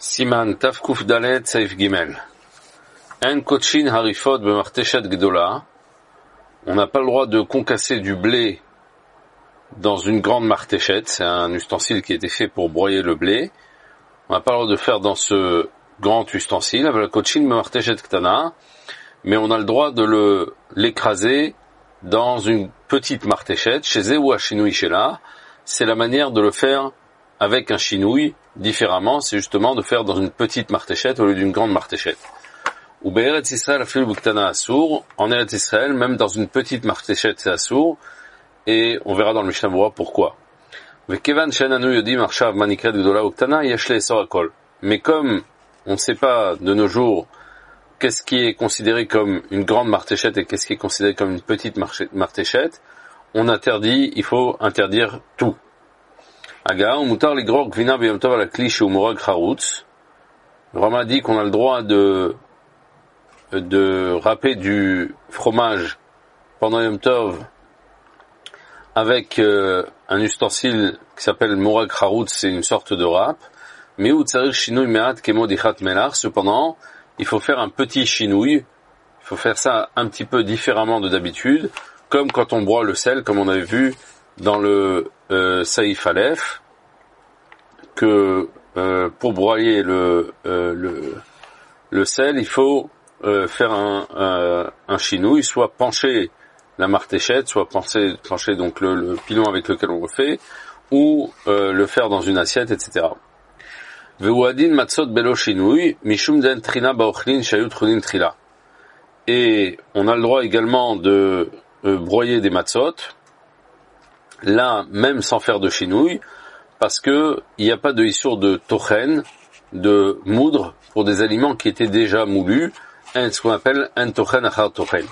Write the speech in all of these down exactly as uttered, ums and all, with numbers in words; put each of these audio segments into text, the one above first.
Siman Tafkuf Dalet Saif Gimel. En Kochin Harifot Bemarteshet Gdola. On n'a pas le droit de concasser du blé dans une grande martéchette. C'est un ustensile qui a été fait pour broyer le blé. On n'a pas le droit de faire dans ce grand ustensile. Avec la Kochin Bemarteshet Ktana. Mais on a le droit de le, l'écraser dans une petite martéchette. Chez Zé ou à Chinouï Shela. C'est la manière de le faire avec un chinouille différemment, c'est justement de faire dans une petite martéchette au lieu d'une grande martéchette. Ou Be'eretz Israël afil buktana assour, en Eretz Israël, même dans une petite martéchette c'est assour, et on verra dans le Mishnah Berurah pourquoi. Vekevan she'enanu yodim arshav manikret gdola uktana yesh le'esor hakol. Mais comme on ne sait pas de nos jours qu'est-ce qui est considéré comme une grande martéchette et qu'est-ce qui est considéré comme une petite martéchette, on interdit, il faut interdire tout. Aga, on mutar ligror gvina b'yom tov ala kli sheu morag charutz. Le Rama dit qu'on a le droit de de râper du fromage pendant Yom Tov avec euh, un ustensile qui s'appelle morag charutz, c'est une sorte de râpe. Mais ou tsarir shinouy me'at kemo dichat melach. Cependant, il faut faire un petit chinouille. Il faut faire ça un petit peu différemment de d'habitude, comme quand on broie le sel, comme on avait vu dans le euh, Saïf Aleph, que euh, pour broyer le, euh, le le sel, il faut euh, faire un, un, un chinouille, soit pencher la martéchette, soit pencher, pencher donc le, le pilon avec lequel on le fait, ou euh, le faire dans une assiette, et cetera. Veuadin matzot belo chinouille, mishum den trina baochlin shayut chunin trila. Et on a le droit également de euh, broyer des matzot, là même sans faire de chinouille, parce que il n'y a pas de issour de tochen, de moudre pour des aliments qui étaient déjà moulus, ce qu'on appelle un tochen achar tochen.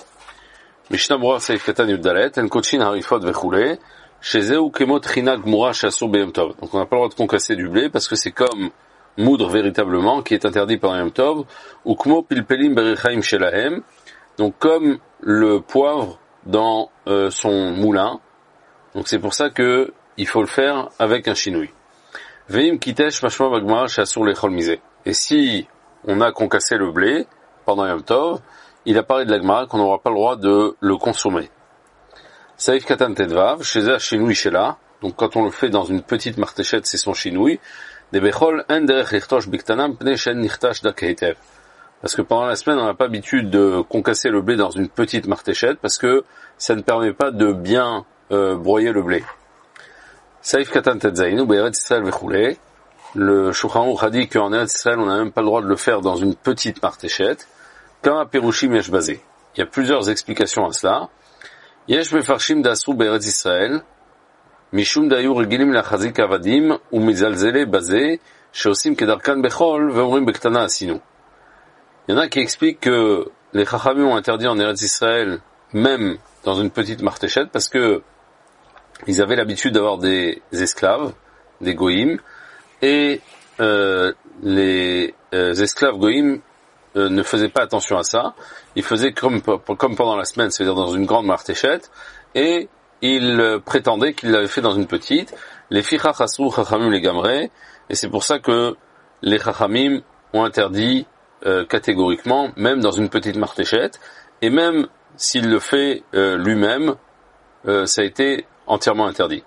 Mishnah Berurah Seif Katan Yuddalet, en Kochin Harifot vechule, chez Zeu Kemot China Gmura Shassur Beyom Tov. Donc on n'a pas le droit de concasser du blé parce que c'est comme moudre véritablement qui est interdit pendant Yom Tov, ou Kmo Pilpelim Berichaim Shelahem, donc comme le poivre dans euh, son moulin. Donc c'est pour ça que il faut le faire avec un chinouille. Veim kitesh mashma bagmara shassur lechol misé. Et si on a concassé le blé pendant Yom Tov, il apparaît de la Gemara qu'on n'aura pas le droit de le consommer. Saif katan tedvav, chez un chinouille shela. Donc quand on le fait dans une petite martéchette, c'est son chinouille. De bechol en derech lichtosh biktanam pnei shen nichtash dak heitev. Parce que pendant la semaine, on n'a pas l'habitude de concasser le blé dans une petite martéchette parce que ça ne permet pas de bien euh, broyer le blé. Saif katan tetzainu be'eretz Israël vechule. Le Shulchan Aruch a dit qu'en Eretz Israël, on n'a même pas le droit de le faire dans une petite martéchette. Kama perushim yesh bazé. Il y a plusieurs explications à cela. Yesh mefarshim d'asru be'eretz Israël. Mishum dayu regilim lachazik avadim ou mizalzele bazé sheosim kedarkan bechol ve'omrim bektana asinu. Il y en a qui expliquent que les Chachamim ont interdit en Eretz Israël, même dans une petite martéchette, parce que ils avaient l'habitude d'avoir des esclaves, des goïms, et euh, les euh, esclaves goïms euh, ne faisaient pas attention à ça. Ils faisaient comme, comme pendant la semaine, c'est-à-dire dans une grande martéchette, et ils euh, prétendaient qu'ils l'avaient fait dans une petite. Les fichach asru Chachamim les gamré, et c'est pour ça que les Chachamim ont interdit Euh, catégoriquement, même dans une petite martéchette, et même s'il le fait euh, lui-même, euh, ça a été entièrement interdit.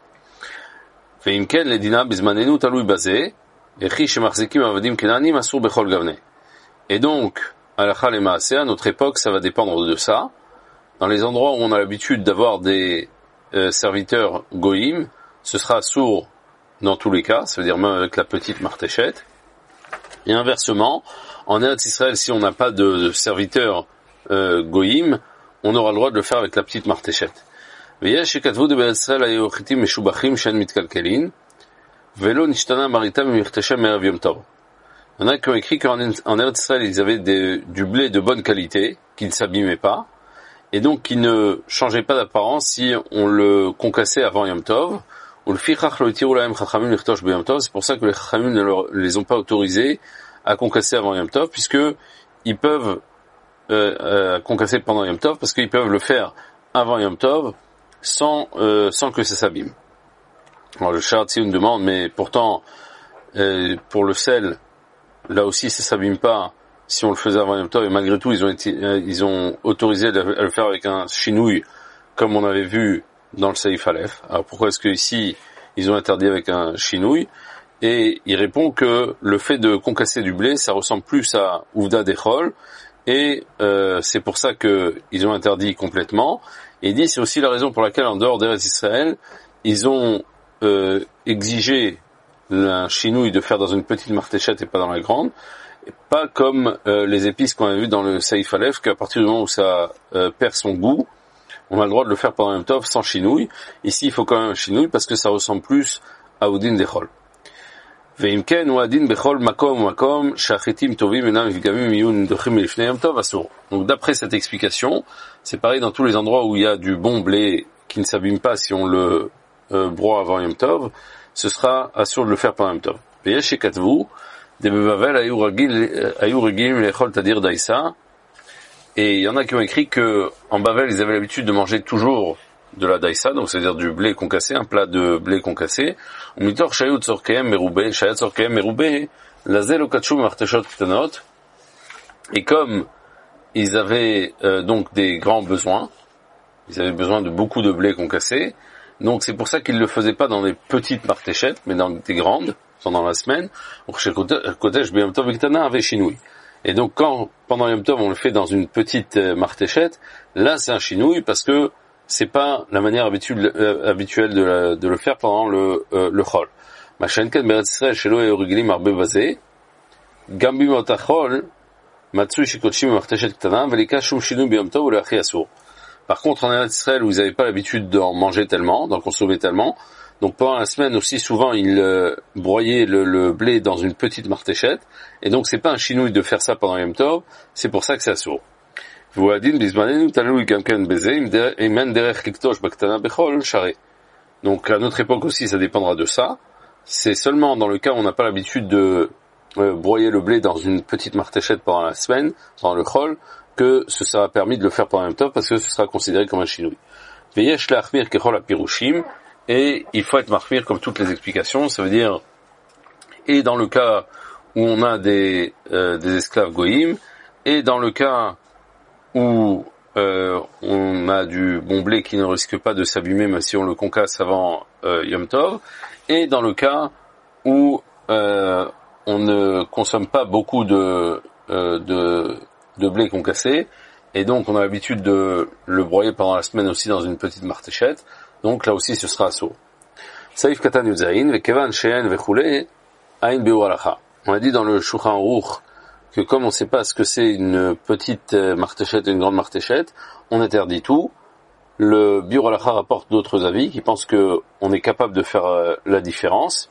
Veimken le dina bizmanenu talui bazé, echi shemachzikim avadim kenanim asur bechol gavne. Et donc, halakha le maaseh, à notre époque, ça va dépendre de ça. Dans les endroits où on a l'habitude d'avoir des euh, serviteurs goïm, ce sera sourd dans tous les cas, ça veut dire même avec la petite martéchette. Et inversement, en Eretz Israël, si on n'a pas de, de serviteur euh, goïm, on aura le droit de le faire avec la petite martéchette. Il y en a qui ont écrit qu'en Eretz Israël, ils avaient des, du blé de bonne qualité, qui ne s'abîmait pas, et donc qui ne changeait pas d'apparence si on le concassait avant Yom Tov. C'est pour ça que les Chachamim ne les ont pas autorisés à concasser avant Yom Tov, puisque ils peuvent euh, euh, concasser pendant Yom Tov, parce qu'ils peuvent le faire avant Yom Tov sans euh, sans que ça s'abîme. Alors le Sha'ar Tziyun demande, mais pourtant euh, pour le sel, là aussi ça s'abîme pas si on le faisait avant Yom Tov, et malgré tout ils ont été, ils ont autorisé à le faire avec un chinouille, comme on avait vu dans le Seif Aleph. Alors pourquoi est-ce que ici ils ont interdit avec un chinouille? Et il répond que le fait de concasser du blé, ça ressemble plus à Ouvda d'Echol, et euh, c'est pour ça que ils ont interdit complètement. Et il dit c'est aussi la raison pour laquelle en dehors d'Eretz Israël, ils ont euh, exigé un chinouille de faire dans une petite martéchette et pas dans la grande, et pas comme euh, les épices qu'on a vu dans le Seif Aleph, qu'à partir du moment où ça euh, perd son goût, on a le droit de le faire pendant Yom Tov sans chinouille. Ici il faut quand même un chinouille parce que ça ressemble plus à Oudin d'Echol. Donc d'après cette explication, c'est pareil dans tous les endroits où il y a du bon blé qui ne s'abîme pas si on le euh, broie avant Yom Tov, ce sera assuré de le faire pendant Yom Tov. Et il y en a qui ont écrit que en Bavel ils avaient l'habitude de manger toujours de la daïsa, donc c'est-à-dire du blé concassé, un plat de blé concassé. Et comme ils avaient euh, donc des grands besoins, ils avaient besoin de beaucoup de blé concassé, donc c'est pour ça qu'ils ne le faisaient pas dans des petites martéchettes, mais dans des grandes, pendant la semaine. Et donc quand, pendant Yom Tov, on le fait dans une petite euh, martéchette, là c'est un chinouille parce que c'est pas la manière habituelle, euh, habituelle de, la, de le faire pendant le, euh, le chol. Machenken beretz Israël shelo hayu regilim harbe bazeh, gam bimot hachol, matzui shekotshim b'marteshet ktana, velika shum shinui b'yom tov u'le'achi asur. Par contre, en Eretz Israël, où ils n'avaient pas l'habitude d'en manger tellement, d'en consommer tellement, donc pendant la semaine aussi souvent ils euh, broyaient le, le blé dans une petite martéchette, et donc c'est pas un chinouille de faire ça pendant Yom Tov, c'est pour ça que c'est asur. Donc à notre époque aussi ça dépendra de ça. C'est seulement dans le cas où on n'a pas l'habitude de euh, broyer le blé dans une petite martéchette pendant la semaine, pendant le chol, que ce sera permis de le faire pendant le temps parce que ce sera considéré comme un chinouille. Et il faut être marmir comme toutes les explications, ça veut dire et dans le cas où on a des, euh, des esclaves goïm, et dans le cas où euh, on a du bon blé qui ne risque pas de s'abîmer même si on le concasse avant euh, Yom Tov, et dans le cas où euh, on ne consomme pas beaucoup de, euh, de, de blé concassé, et donc on a l'habitude de le broyer pendant la semaine aussi dans une petite martéchette, donc là aussi ce sera assour. Saif katan yuzayin, vekevan she'en vechule, ain beur halacha. On a dit dans le Shulchan Aruch que comme on ne sait pas ce que c'est une petite martéchette et une grande martéchette, on interdit tout. Le Biur Halacha rapporte d'autres avis qui pensent que on est capable de faire euh, la différence.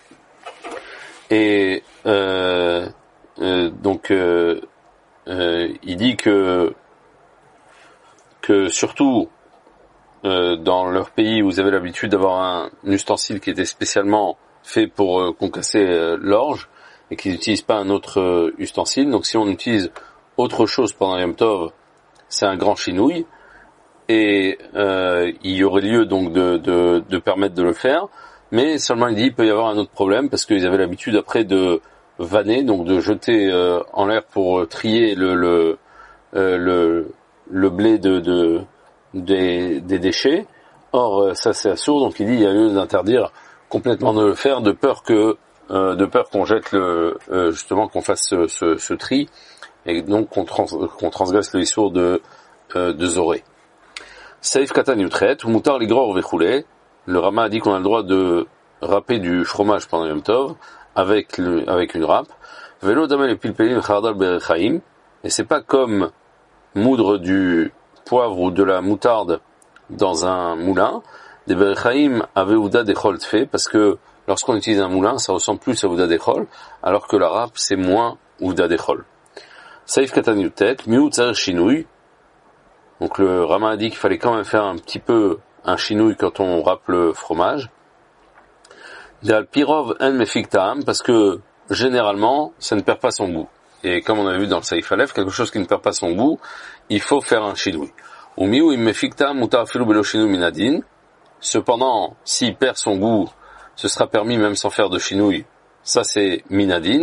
Et euh, euh, donc euh, euh, il dit que que surtout euh, dans leur pays où vous avez l'habitude d'avoir un, un ustensile qui était spécialement fait pour euh, concasser euh, l'orge, et qu'ils n'utilisent pas un autre euh, ustensile. Donc si on utilise autre chose pendant Yom Tov, c'est un grand chinouille, et euh, il y aurait lieu donc de, de, de permettre de le faire, mais seulement il dit il peut y avoir un autre problème, parce qu'ils avaient l'habitude après de vanner, donc de jeter euh, en l'air pour trier le le euh, le, le blé de, de des, des déchets. Or euh, ça c'est assourd, donc il dit il y a lieu d'interdire complètement de le faire, de peur que Euh, de peur qu'on jette le euh, justement qu'on fasse ce, ce, ce tri, et donc qu'on, trans, qu'on transgresse le issour de euh, de Zoré. Saif katan yutret ou mutar ligror vechule. Le Rama a dit qu'on a le droit de râper du fromage pendant Yom Tov avec le, avec une râpe. Velo damel pilpelim chardal berechaim. Et c'est pas comme moudre du poivre ou de la moutarde dans un moulin. Des berechaim avait ouda des chol tfe, parce que lorsqu'on utilise un moulin, ça ressemble plus à Ouda d'Echol, alors que la râpe, c'est moins Ouda d'Echol. Saif katan yutet, miut tzarech shinouy. Donc le Rama a dit qu'il fallait quand même faire un petit peu un chinouille quand on râpe le fromage. D'al pirov en mefik ta'am, parce que généralement, ça ne perd pas son goût. Et comme on a vu dans le Saif Aleph, quelque chose qui ne perd pas son goût, il faut faire un chinouille. Ou miu im mefik ta'am mutar afilu belo shinouy minadin. Cependant, s'il perd son goût, ce sera permis même sans faire de chinouille. Ça c'est minadin.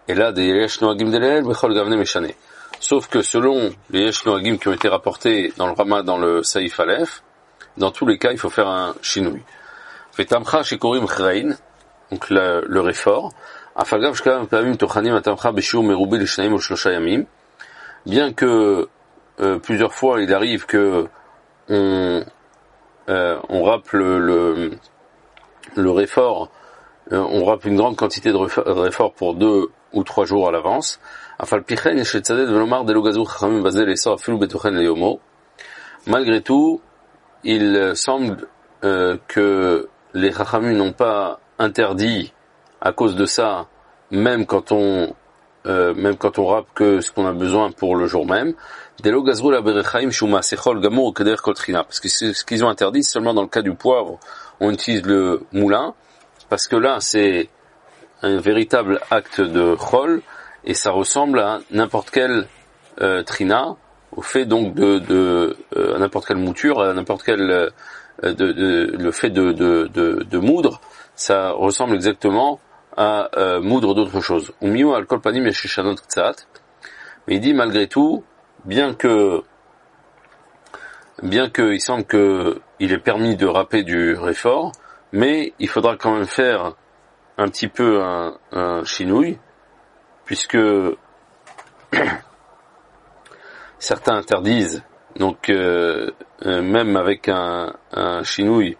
Et là, des yesh noagim delel, bechol gavne meshane. Sauf que selon les yesh noagim qui ont été rapportés dans le Rama, dans le Saïf Aleph, dans tous les cas, il faut faire un shinui. Vetamcha shekorim chrein, donc le, le réfort. Afagav shkam pamim tochanim atamcha beshiur merubi l'shnaim ou shlosha yamim. Bien que euh, plusieurs fois il arrive que on euh, on rappe le le, le réfort, euh, on rappe une grande quantité de réfort pour deux ou trois jours à l'avance. Afal pichen et shetzaded velomar delogazu chachamim basel esor afilu betochen leyomo. Malgré tout, il semble euh, que les chachamim n'ont pas interdit à cause de ça, même quand on euh, même quand on rappe que ce qu'on a besoin pour le jour même, parce que ce qu'ils ont interdit seulement dans le cas du poivre, on utilise le moulin, parce que là c'est un véritable acte de chol, et ça ressemble à n'importe quel euh, trina, au fait donc de, de euh, à n'importe quelle mouture, à n'importe quel euh, de, de, le fait de, de, de, de moudre, ça ressemble exactement à euh, moudre d'autres choses. Mais il dit malgré tout, bien que bien que il semble que il est permis de râper du réfort, mais il faudra quand même faire un petit peu un, un chinouille, puisque certains interdisent, donc euh, euh, même avec un, un chinouille,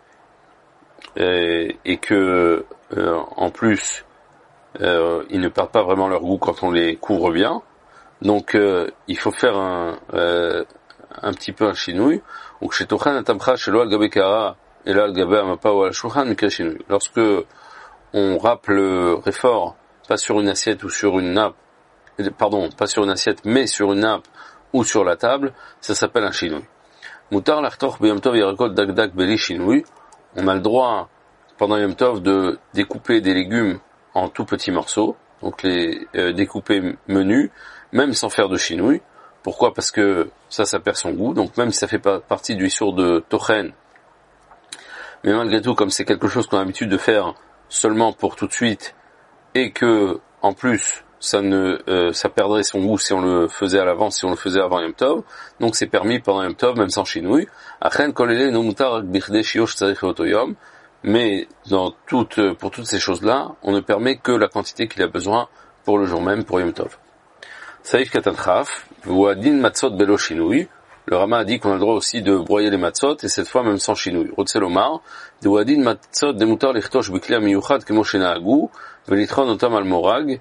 et, et que euh, en plus euh, ils ne perdent pas vraiment leur goût quand on les couvre bien, donc euh, il faut faire un euh, un petit peu un chinouille. Donc chez Tochan atamcha shelo al gabe kara et là al gabe amapa ou al shulchan mikra chinouille. Lorsque on râpe le réfort pas sur une assiette ou sur une nappe, pardon, pas sur une assiette mais sur une nappe ou sur la table, ça s'appelle un chinouille. Mutar l'artoch b'yom tov yarakot dagdag beli chinouille. On a le droit pendant Yom Tov de découper des légumes en tout petits morceaux, donc les euh, découper menus, même sans faire de chinouille. Pourquoi ? Parce que ça, ça perd son goût, donc même si ça fait pas partie du issour de Tochen, mais malgré tout, comme c'est quelque chose qu'on a l'habitude de faire seulement pour tout de suite, et que, en plus, ça ne, euh, ça perdrait son goût si on le faisait à l'avance, si on le faisait avant Yom Tov, donc c'est permis pendant Yom Tov, même sans chinouille. Achen kolele no mutar bichdei shiosh tzarich leoto yom. Mais dans toutes, pour toutes ces choses-là, on ne permet que la quantité qu'il a besoin pour le jour même, pour Yom Tov. Saïf Katan Chaf, Wadin Matzot Belo Shinui. Le Rama a dit qu'on a le droit aussi de broyer les matzot, et cette fois même sans chinouille. Rotzelomar, de Wadin Matzot Demutar Lichtosh Bikli Amiyuchad Kemo Shenahagu, Velitron Otam Al Morag.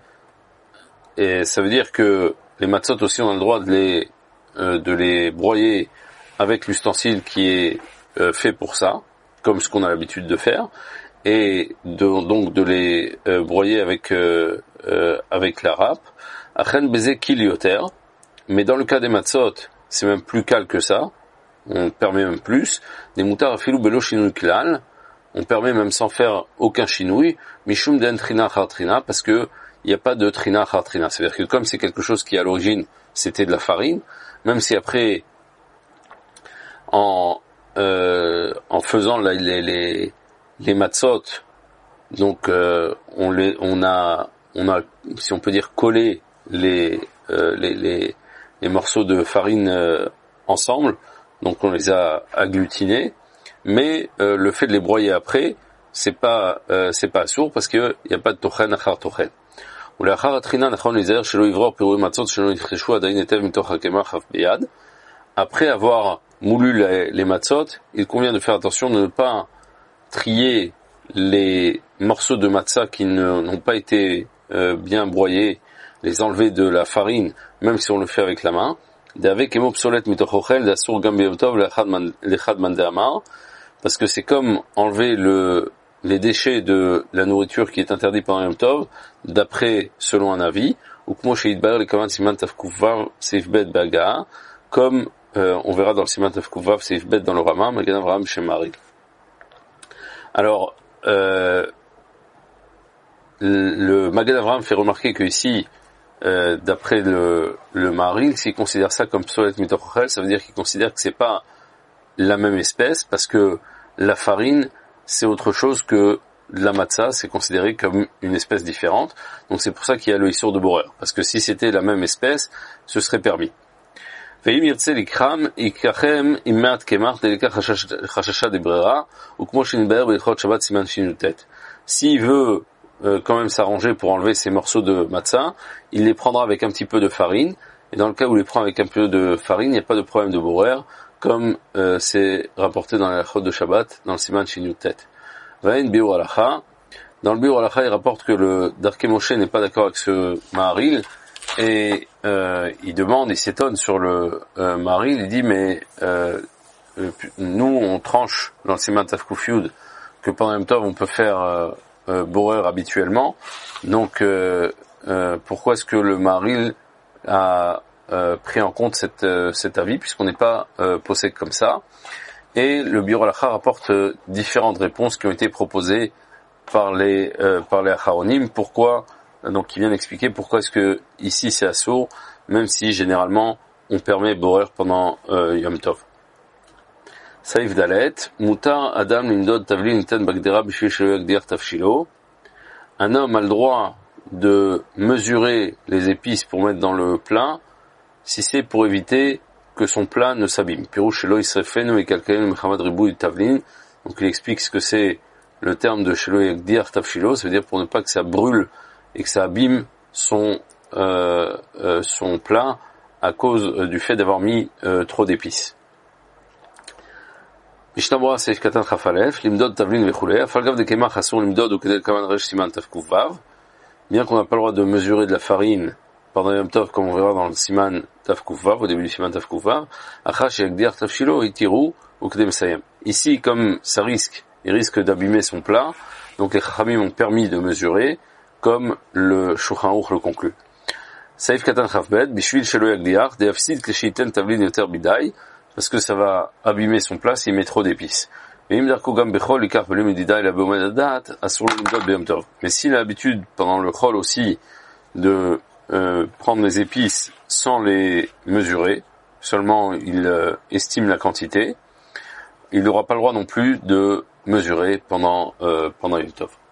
Et ça veut dire que les matzot aussi, on a le droit de les, euh, de les broyer avec l'ustensile qui est euh, fait pour ça, comme ce qu'on a l'habitude de faire, et de, donc de les euh, broyer avec euh, euh, avec la râpe. Achen beze kilioter, mais dans le cas des matzot, c'est même plus cal que ça, on permet même plus. Des moutards afilou belo shinui klal, on permet même sans faire aucun chinouille, mishum den trina char trina, parce que il n'y a pas de trina char trina. C'est-à-dire que comme c'est quelque chose qui à l'origine c'était de la farine, même si après en Euh, en faisant la, les les les matzot, donc euh, on les on a on a si on peut dire collé les euh, les, les les morceaux de farine euh, ensemble, donc on les a agglutinés, mais euh, le fait de les broyer après, c'est pas euh, c'est pas sourd parce que il y a pas de tochen achar tochen. Ou la achar trina nachon lizer shelo ivror pirou matzot shelo yitcheshu adayin etev mitoch hakema chaf biyad. Après avoir moulu les, les matzot, il convient de faire attention de ne pas trier les morceaux de matzah qui ne, n'ont pas été euh, bien broyés, les enlever de la farine, même si on le fait avec la main. Parce que c'est comme enlever le, les déchets de la nourriture qui est interdite pendant Yom Tov, d'après, selon un avis, ou comme Euh, on verra dans le Siman Tov Kuvav, c'est Ifbet dans le Rama, Magen Avraham chez Marie. Alors, euh, le Magen Avraham fait remarquer que ici, euh, d'après le, le Maharil, s'il considère ça comme Psolet Mitochochel, ça veut dire qu'il considère que c'est pas la même espèce, parce que la farine, c'est autre chose que de la matzah, c'est considéré comme une espèce différente. Donc c'est pour ça qu'il y a le issour de borer. Parce que si c'était la même espèce, ce serait permis. Ve'im yirtze likram, ikachem immat kemach delika chashasha de brera, ou kmo shinber b'ilchot shabbat siman shinutet. S'il veut euh, quand même s'arranger pour enlever ces morceaux de matzah, il les prendra avec un petit peu de farine. Et dans le cas où il les prend avec un peu de farine, il n'y a pas de problème de borer, comme euh, c'est rapporté dans la chod de Shabbat, dans le siman shinutet. Vain biur halacha. Dans le biur halacha, il rapporte que le Darkei Moshe n'est pas d'accord avec ce Maharil, et euh, il demande, il s'étonne sur le euh, Maharil, il dit mais euh, nous on tranche dans le siman Tav Kuf Yud que pendant Yom Tov on peut faire euh, euh, borer habituellement, donc euh, euh, pourquoi est-ce que le Maharil a euh, pris en compte cette, euh, cet avis, puisqu'on n'est pas euh, posé comme ça. Et le Biur Halacha rapporte euh, différentes réponses qui ont été proposées par les euh, par les Acharonim. Pourquoi, donc il vient d'expliquer pourquoi est-ce que ici c'est assourd, même si généralement on permet borer pendant euh, Yom Tov. Saïf Dalet, Mutar Adam Lindod Tavlin Niten Bagdera Bishvil Shelo Yagdir Tavshilo. Un homme a le droit de mesurer les épices pour mettre dans le plat, si c'est pour éviter que son plat ne s'abîme. Pirouche Shelo Yisrefenu et Kalkalim Mechamad Ribouy Tavlin. Donc il explique ce que c'est le terme de Shelo Yagdir Tavshilo, ça veut dire pour ne pas que ça brûle et que ça abîme son euh, euh, son plat à cause euh, du fait d'avoir mis euh, trop d'épices. Mishnah Seif Katan Chafalef, Limdod Tavlin Vechulei, Afalgav de Kemach Asur Limdod ou Kedel Kaman Resh Siman Tavkuf Vav. Bien qu'on n'a pas le droit de mesurer de la farine pendant Yom Tov, comme on verra dans le Siman Tavkuf Vav, au début du Siman Tavkuf Vav, Achash Yagdir Tavshilo Itiru ou Kedem Sayem. Ici, comme ça risque, il risque d'abîmer son plat, donc les Chachamim ont permis de mesurer, comme le Shulchan Aruch le conclut. Saif Katan Chafbet, Bishvil Shelo Yagdir, Deafsid Kleshiten Tavlin Yoter Bidai, parce que ça va abîmer son plat s'il met trop d'épices. Mais s'il a l'habitude pendant le chol aussi de euh, prendre les épices sans les mesurer, seulement il euh, estime la quantité, il n'aura pas le droit non plus de mesurer pendant euh, pendant Yom Tov.